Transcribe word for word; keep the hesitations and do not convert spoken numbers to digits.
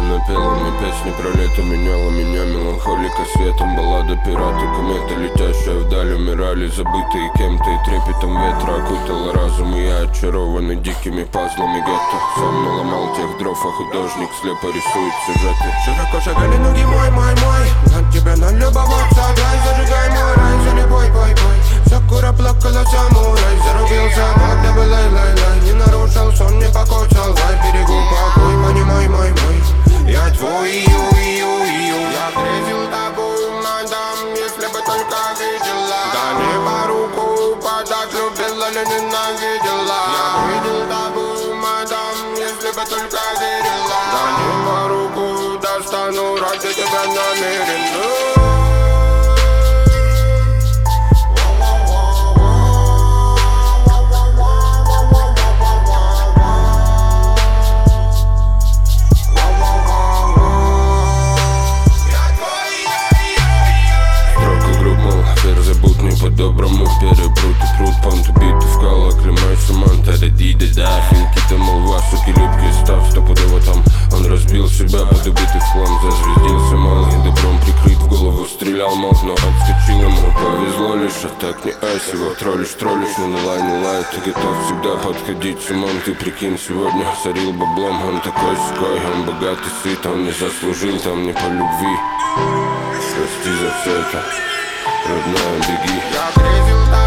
Она пела мне песни про лето, меняла меня меланхолика светом. Баллада пираты, комета, летящая вдаль. Умирали забытые кем-то, и трепетом ветра окутала разум. И я очарованный дикими пазлами гетто. Сам наломал тех дров, а художник слепо рисует сюжеты. Широко шагали ноги, мой, мой, мой. На тебя налюбоваться, дай, зажигай мой рай. За любой, бой, бой. Сакура плакала самурай. Зарубился, когда бы лай, лай, лай. Не нарушил сон, не покоцал, дай берегу покой. Понимай, мой, мой. Я твой, ю, ю, ю. Я грезил тобой, мадам, если бы только видела. Да не по руку подать, любила ли ненавидела. Я видел тобой, мадам, если бы только верила. Да не по руку достану, ради тебя намерен. По-доброму перепрут и пруд, понт убитый в кала. Климай Саманта, Редида, да. Финки-то молва, суки любки став. Стопудово там он разбил себя под убитый хлам. Зазвездился малый, добром прикрыт, в голову стрелял мог. Но отскочил ему, повезло лишь, а так не айс. Его троллишь, троллишь, но не лай, не лай. Ты готов всегда подходить с умом. Ты прикинь, сегодня сорил баблом. Он такой ской, он богатый, сыт. Он не заслужил там не по любви. Прости за все это, родная, беги. Я грезил